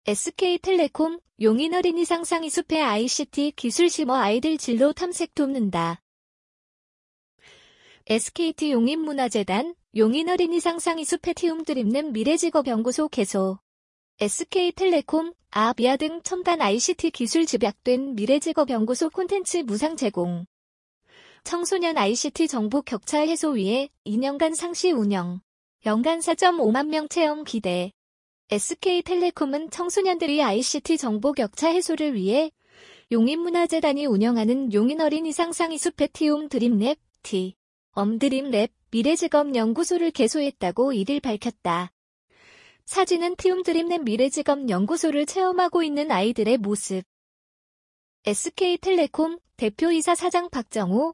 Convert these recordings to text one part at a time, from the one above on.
SK텔레콤 용인 어린이 상상이 숲에 ICT 기술 심어 아이들 진로 탐색 돕는다. SKT 용인문화재단 용인 어린이 상상이 숲에 띄움들 입는 미래직업연구소 개소. SK텔레콤, 아비아 등 첨단 ICT 기술 집약된 미래직업연구소 콘텐츠 무상 제공. 청소년 ICT 정보 격차 해소 위해 2년간 상시 운영. 연간 4.5만 명 체험 기대. SK텔레콤은 청소년들이 ICT 정보 격차 해소를 위해 용인문화재단이 운영하는 용인 어린이 상상이 숲의 티움 드림랩, 드림랩 미래직업연구소를 개소했다고 이를 밝혔다. 사진은 티움 드림랩 미래직업연구소를 체험하고 있는 아이들의 모습. SK텔레콤 대표이사 사장 박정호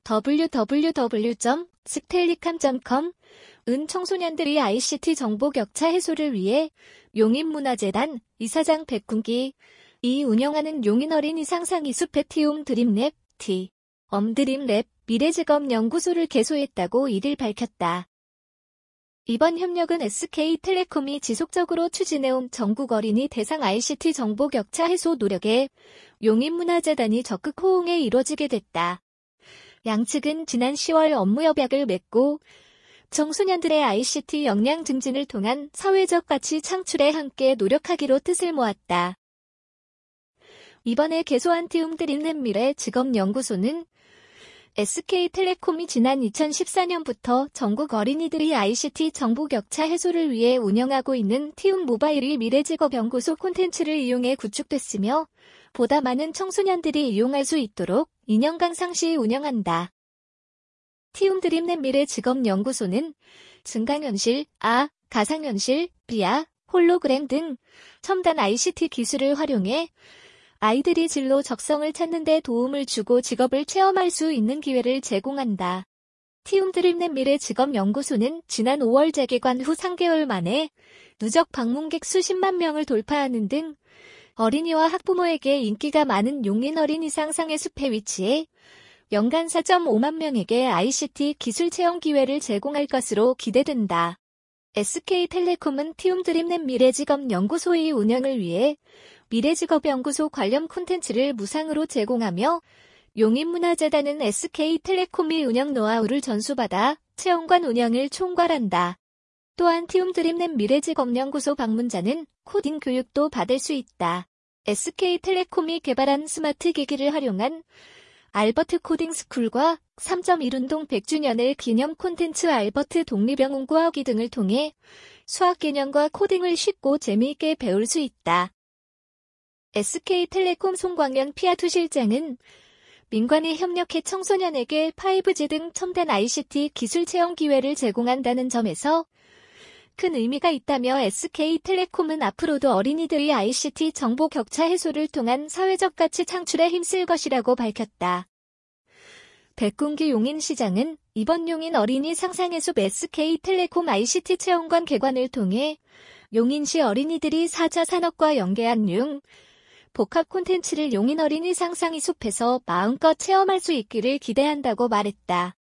www.stellicam.com 은 청소년들이 ICT 정보 격차 해소를 위해 용인문화재단 이사장 백군기 이 운영하는 용인 어린이 상상이 숲의 티움 드림랩, 드림랩 미래직업연구소를 개소했다고 이를 밝혔다. 이번 협력은 SK텔레콤이 지속적으로 추진해온 전국 어린이 대상 ICT 정보 격차 해소 노력에 용인문화재단이 적극 호응해 이뤄지게 됐다. 양측은 지난 10월 업무협약을 맺고 청소년들의 ICT 역량 증진을 통한 사회적 가치 창출에 함께 노력하기로 뜻을 모았다. 이번에 개소한 티움 드림랩 미래 직업연구소는 SK텔레콤이 지난 2014년부터 전국 어린이들이 ICT 정보 격차 해소를 위해 운영하고 있는 티움 모바일이 미래직업연구소 콘텐츠를 이용해 구축됐으며 보다 많은 청소년들이 이용할 수 있도록 2년간 상시 운영한다. 티움 드림랩 미래직업연구소는 증강현실, 가상현실, VR, 홀로그램 등 첨단 ICT 기술을 활용해 아이들이 진로 적성을 찾는 데 도움을 주고 직업을 체험할 수 있는 기회를 제공한다. 티움 드림랩 미래직업연구소는 지난 5월 재개관 후 3개월 만에 누적 방문객 수십만 명을 돌파하는 등 어린이와 학부모에게 인기가 많은 용인 어린이 상상의 숲에 위치해 연간 4.5만 명에게 ICT 기술 체험 기회를 제공할 것으로 기대된다. SK텔레콤은 티움 드림랩 미래직업연구소의 운영을 위해 미래직업연구소 관련 콘텐츠를 무상으로 제공하며 용인문화재단은 SK텔레콤이 운영 노하우를 전수받아 체험관 운영을 총괄한다. 또한 티움 드림랩 미래직업연구소 방문자는 코딩 교육도 받을 수 있다. SK텔레콤이 개발한 스마트 기기를 활용한 알버트 코딩 스쿨과 3.1 운동 100주년을 기념 콘텐츠 알버트 독립영웅 구하기 등을 통해 수학 개념과 코딩을 쉽고 재미있게 배울 수 있다. SK텔레콤 송광현 피아투 실장은 민관이 협력해 청소년에게 5G 등 첨단 ICT 기술 체험 기회를 제공한다는 점에서 큰 의미가 있다며 SK텔레콤은 앞으로도 어린이들의 ICT 정보 격차 해소를 통한 사회적 가치 창출에 힘쓸 것이라고 밝혔다. 백군기 용인시장은 이번 용인 어린이 상상의 숲 SK텔레콤 ICT 체험관 개관을 통해 용인시 어린이들이 4차 산업과 연계한 복합 콘텐츠를 용인 어린이 상상의 숲에서 마음껏 체험할 수 있기를 기대한다고 말했다.